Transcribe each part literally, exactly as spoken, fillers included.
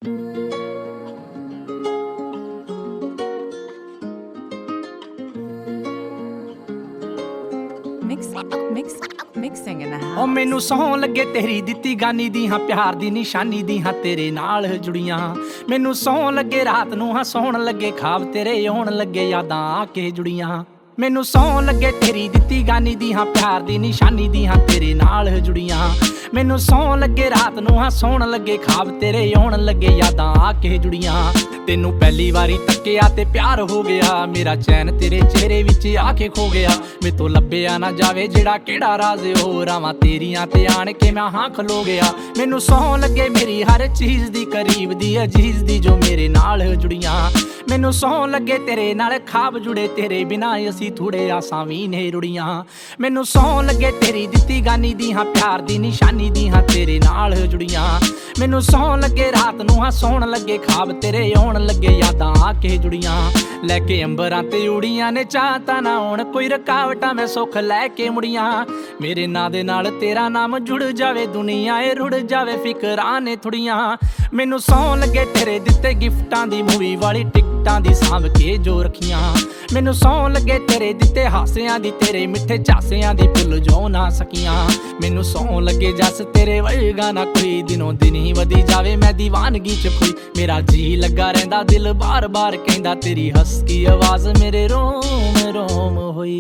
ਓ ਮੈਨੂੰ ਸੌਂ ਲੱਗੇ ਤੇਰੀ ਦਿੱਤੀ ਗਾਨੀ ਦੀ ਹਾਂ, ਪਿਆਰ ਦੀ ਨਿਸ਼ਾਨੀ ਦੀ ਹਾਂ, ਤੇਰੇ ਨਾਲ ਜੁੜੀਆਂ। ਮੈਨੂੰ ਸੌਂ ਲੱਗੇ ਰਾਤ ਨੂੰ ਹਾਂ, ਸੌਣ ਲੱਗੇ ਖਾਬ ਤੇਰੇ ਆਉਣ ਲੱਗੇ, ਯਾਦਾਂ ਆ ਕੇ ਜੁੜੀਆਂ। ਮੈਨੂੰ ਸੌਂ ਲੱਗੇ ਤੇਰੀ ਦਿੱਤੀ ਗਾਨੀ ਦੀ ਹਾਂ, ਪਿਆਰ ਦੀ ਨਿਸ਼ਾਨੀ ਦੀ ਹਾਂ, ਤੇਰੇ ਨਾਲ ਜੁੜੀਆਂ। ਮੈਨੂੰ ਸੌਂ ਲੱਗੇ ਰਾਤ ਨੂੰ ਹਾਂ, ਸੌਣ ਲੱਗੇ ਖਾਬ ਤੇਰੇ ਆਉਣ ਲੱਗੇ, ਯਾਦਾਂ ਆ ਕੇ ਜੁੜੀਆਂ। ਤੈਨੂੰ ਪਹਿਲੀ ਵਾਰੀ ਤੱਕਿਆ ਤੇ ਪਿਆਰ ਹੋ ਗਿਆ, ਮੇਰਾ ਚੈਨ ਤੇਰੇ ਚਿਹਰੇ ਵਿੱਚ ਆ ਕੇ ਖੋ ਗਿਆ। ਮੈਥੋਂ ਲੱਭਿਆ ਨਾ ਜਾਵੇ ਜਿਹੜਾ ਕਿਹੜਾ ਰਾਜ਼ ਹੋ, ਰਾਵਾਂ ਤੇਰੀਆਂ ਤੇ ਆਣ ਕੇ ਮੈਂ ਹਾਂ ਖਲੋ ਗਿਆ। ਮੈਨੂੰ ਸੌਂ ਲੱਗੇ ਮੇਰੀ ਹਰ ਚੀਜ਼ ਦੀ, ਕਰੀਬ ਦੀ ਅਜੀਜ਼ ਦੀ, ਜੋ ਮੇਰੇ ਨਾਲ ਜੁੜੀਆਂ। ਮੈਨੂੰ ਸੌਂ ਲੱਗੇ ਤੇਰੇ ਨਾਲ ਖਾਬ ਜੁੜੇ, ਤੇਰੇ ਬਿਨਾਂ ਅਸੀਂ ਥੋੜੇ ਆਸਾਂ ਵੀ ਨੇ ਰੁੜੀਆਂ। ਮੈਨੂੰ ਸੌਂ ਲੱਗੇ ਤੇਰੀ ਦਿੱਤੀ ਗਾਨੀ ਦੀ ਹਾਂ, ਪਿਆਰ ਦੀ ਨਿਸ਼ਾਨੀ ਦੀ ਹਾਂ, ਤੇਰੇ ਨਾਲ ਜੁੜੀਆਂ। ਮੈਨੂੰ ਸੌਂ ਲੱਗੇ ਰਾਤ ਨੂੰ ਹਾਂ, ਸੌਣ ਲੱਗੇ ਖਾਬ ਤੇਰੇ ਆਉਣ ਲੱਗੇ, ਯਾਦਾਂ ਆ ਕੇ ਜੁੜੀਆਂ। ਲੈ ਕੇ ਅੰਬਰਾਂ ਤੇ ਉੜੀਆਂ ਨੇ ਚਾਹ ਤਾਂ ਨਾ ਆਉਣ ਕੋਈ ਰੁਕਾਵਟਾਂ, ਮੈਂ ਸੁੱਖ ਲੈ ਕੇ ਮੁੜੀਆਂ। ਮੇਰੇ ਨਾਂ ਦੇ ਨਾਲ ਤੇਰਾ ਨਾਮ ਜੁੜ ਜਾਵੇ, ਦੁਨੀਆ ਏ ਰੁੜ ਜਾਵੇ, ਫਿਕਰਾਂ ਨੇ ਥੋੜੀਆਂ। ਮੈਨੂੰ ਸੌਂ ਲੱਗੇ ਤੇਰੇ ਦਿੱਤੇ ਗਿਫਟਾਂ ਦੀ, ਮੂਵੀ ਵਾਲੀ ਟਿਕਟਾਂ ਦੀ ਸਾਂਭ ਕੇ ਜੋ ਰੱਖੀਆਂ। ਮੈਨੂੰ ਸੌਂ ਲੱਗੇ ਤੇਰੇ ਦਿੱਤੇ ਹਾਸਿਆਂ ਦੀ, ਤੇਰੇ ਮਿੱਠੇ ਝਾਸਿਆਂ ਦੀ, ਭੁੱਲ ਜੋ ਨਾ ਸਕੀਆਂ। ਮੈਨੂੰ ਸੌਂ ਲੱਗੇ ਜੱਸ ਤੇਰੇ ਵਰਗਾ ਨਾ ਕੋਈ, ਦਿਨੋਂ ਦਿਨ ਹੀ ਵਧੀ ਜਾਵੇ ਮੈਂ ਦੀਵਾਨਗੀ ਚ ਖੋਈ। ਮੇਰਾ ਜੀ ਲੱਗਾ ਰਹਿੰਦਾ ਦਿਲ ਬਾਰ ਬਾਰ ਕਹਿੰਦਾ, ਤੇਰੀ ਹਸਕੀ ਆਵਾਜ਼ ਮੇਰੇ ਰੋਮ ਰੋਮ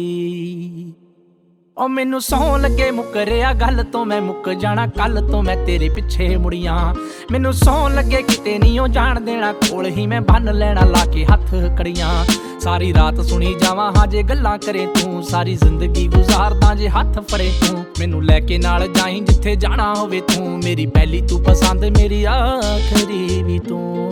ਹੋਈ। ਓ ਮੈਨੂੰ ਸੌਂ ਲੱਗੇ ਮੁੱਕਰਿਆ ਗੱਲ ਤੋਂ ਮੈਂ ਮੁੱਕ ਜਾਣਾ, ਕੱਲ ਤੋਂ ਮੈਂ ਤੇਰੇ ਪਿੱਛੇ ਮੁੜੀਆਂ। ਮੈਨੂੰ ਸੌਂ ਲੱਗੇ ਕਿਤੇ ਨਹੀਂ ਉਹ ਜਾਣ ਦੇਣਾ, ਕੋਲ ਹੀ ਮੈਂ ਬੰਨ ਲੈਣਾ ਲਾ ਕੇ ਹੱਥ ਕੜੀਆਂ। ਸਾਰੀ ਰਾਤ ਸੁਣੀ ਜਾਵਾਂ ਹਾਂ ਜੇ ਗੱਲਾਂ ਕਰੇ ਤੂੰ, ਸਾਰੀ ਜ਼ਿੰਦਗੀ ਗੁਜ਼ਾਰਦਾ ਜੇ ਹੱਥ ਫੜੇ ਤੂੰ। ਮੈਨੂੰ ਲੈ ਕੇ ਨਾਲ ਜਾਈਂ ਜਿੱਥੇ ਜਾਣਾ ਹੋਵੇ ਤੂੰ, ਮੇਰੀ ਪਹਿਲੀ ਤੂੰ ਪਸੰਦ, ਮੇਰੀ ਆਖਰੀ ਵੀ ਤੂੰ।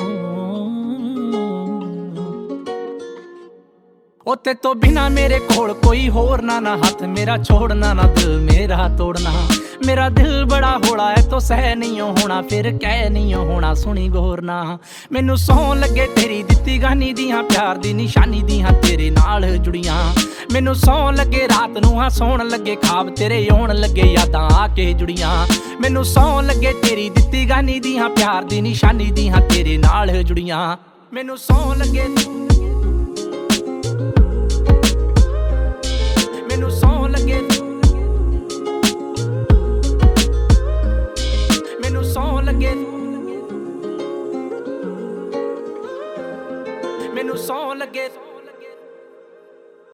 ਓ ਤੇ ਤੋਂ ਬਿਨਾ ਮੇਰੇ ਕੋਲ ਕੋਈ ਹੋਰ ਨਾ, ਨਾ ਹੱਥ ਮੇਰਾ ਛੋੜਨਾ, ਨਾ ਦਿਲ ਮੇਰਾ ਤੋੜਨਾ। ਮੇਰਾ ਦਿਲ ਬੜਾ ਹੌਲਾ ਐ ਤੋ ਸਹਿ ਨਹੀਂ ਹੋਣਾ, ਫਿਰ ਕਹਿ ਨਹੀਂ ਹੋਣਾ ਸੁਣੀ ਗੌਰ ਨਾ। ਮੈਨੂੰ ਸੌਂ ਲੱਗੇ ਤੇਰੀ ਦਿੱਤੀ ਗਾਨੀ ਦੀ ਹਾਂ, ਪਿਆਰ ਦੀ ਨਿਸ਼ਾਨੀ ਦੀ ਹਾਂ, ਤੇਰੇ ਨਾਲ ਜੁੜੀਆਂ। ਮੈਨੂੰ ਸੌਂ ਲੱਗੇ ਰਾਤ ਨੂੰ ਹਾਂ, ਸੌਣ ਲੱਗੇ ਖਾਬ ਤੇਰੇ ਆਉਣ ਲੱਗੇ, ਯਾਦਾਂ ਆ ਕੇ ਜੁੜੀਆਂ। ਮੈਨੂੰ ਸੌਂ ਲੱਗੇ ਤੇਰੀ ਦਿੱਤੀ ਗਾਨੀ ਦੀ ਹਾਂ, ਪਿਆਰ ਦੀ ਨਿਸ਼ਾਨੀ ਦੀ ਹਾਂ, ਤੇਰੇ ਨਾਲ ਜੁੜੀਆਂ। ਮੈਨੂੰ ਸੌਂ ਲੱਗੇ